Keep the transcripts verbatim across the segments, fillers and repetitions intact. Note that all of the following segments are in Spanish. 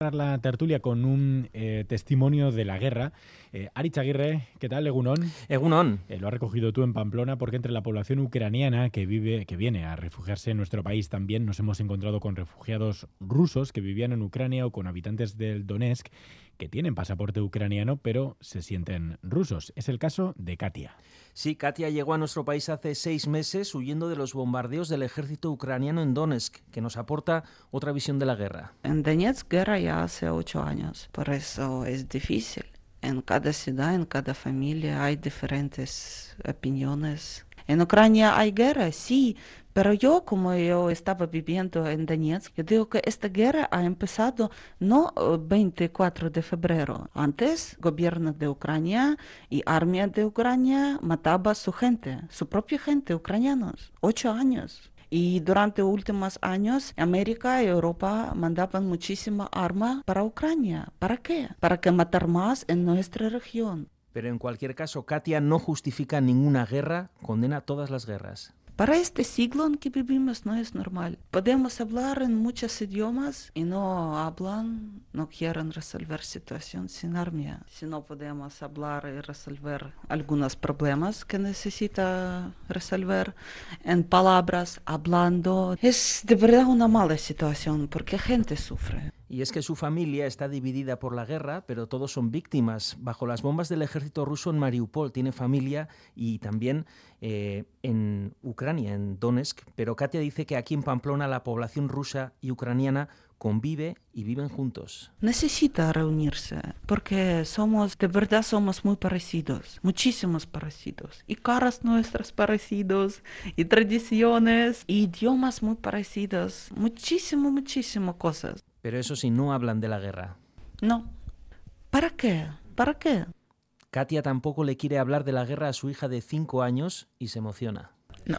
La tertulia con un eh, testimonio de la guerra. Eh, Aritz Aguirre, ¿qué tal, Egunon? Egunon. Eh, lo has recogido tú en Pamplona, porque entre la población ucraniana que vive, que viene a refugiarse en nuestro país también nos hemos encontrado con refugiados rusos que vivían en Ucrania o con habitantes del Donetsk que tienen pasaporte ucraniano pero se sienten rusos. Es el caso de Katia. Sí, Katia llegó a nuestro país hace seis meses huyendo de los bombardeos del ejército ucraniano en Donetsk, que nos aporta otra visión de la guerra. En Donetsk guerra ya hace ocho años, por eso es difícil. En cada ciudad, en cada familia hay diferentes opiniones. En Ucrania hay guerra, sí, pero yo, como yo estaba viviendo en Donetsk, yo digo que esta guerra ha empezado no veinticuatro de febrero. Antes, el gobierno de Ucrania y armia de Ucrania mataba a su gente, su propia gente, ucranianos, ocho años. Y durante los últimos años, América y Europa mandaban muchísima arma para Ucrania. ¿Para qué? Para que matar más en nuestra región. Pero en cualquier caso, Katia no justifica ninguna guerra, condena todas las guerras. Para este siglo en que vivimos no es normal. Podemos hablar en muchos idiomas y no hablan, no quieren resolver situación sin armia. Si no podemos hablar y resolver algunos problemas que necesita resolver en palabras, hablando, es de verdad una mala situación porque gente sufre. Y es que su familia está dividida por la guerra, pero todos son víctimas. Bajo las bombas del ejército ruso en Mariupol tiene familia y también eh, en Ucrania, en Donetsk. Pero Katia dice que aquí en Pamplona la población rusa y ucraniana convive y viven juntos. Necesita reunirse porque somos, de verdad somos muy parecidos, muchísimos parecidos. Y caras nuestras parecidos, y tradiciones, y idiomas muy parecidos. Muchísimo, muchísimo cosas. Pero eso sí, no hablan de la guerra. No. ¿Para qué? ¿Para qué? Katia tampoco le quiere hablar de la guerra a su hija de cinco años y se emociona. No.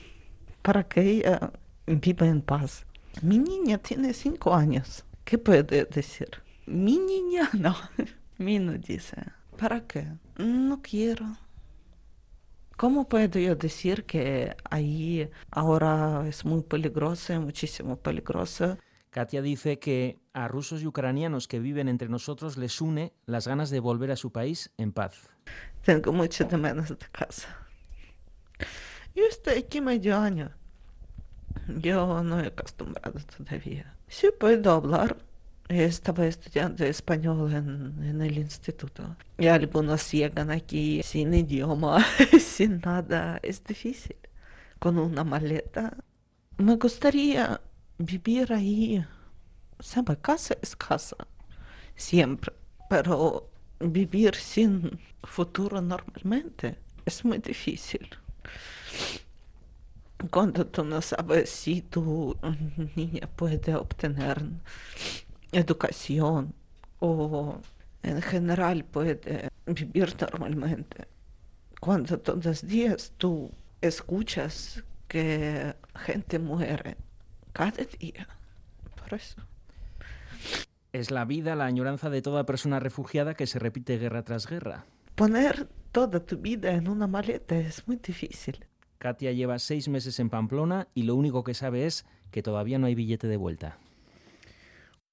¿Para que ella viva en paz? Mi niña tiene cinco años. ¿Qué puede decir? Mi niña no. Mi no dice. ¿Para qué? No quiero. ¿Cómo puedo yo decir que ahí ahora es muy peligroso, muchísimo peligroso? Katia dice que a rusos y ucranianos que viven entre nosotros les une las ganas de volver a su país en paz. Tengo mucho de menos de casa. Yo estoy aquí medio año. Yo no he acostumbrado todavía. Sí puedo hablar. Estaba estudiando español en, en el instituto. Y algunos llegan aquí sin idioma, sin nada. Es difícil. Con una maleta. Me gustaría vivir ahí. Sabe, casa es casa. Siempre. Pero vivir sin futuro normalmente es muy difícil. Cuando tú no sabes si tu niña puede obtener educación o en general puede vivir normalmente. Cuando todos los días tú escuchas que gente muere cada día. Por eso. Es la vida, la añoranza de toda persona refugiada que se repite guerra tras guerra. Poner toda tu vida en una maleta es muy difícil. Katia lleva seis meses en Pamplona y lo único que sabe es que todavía no hay billete de vuelta.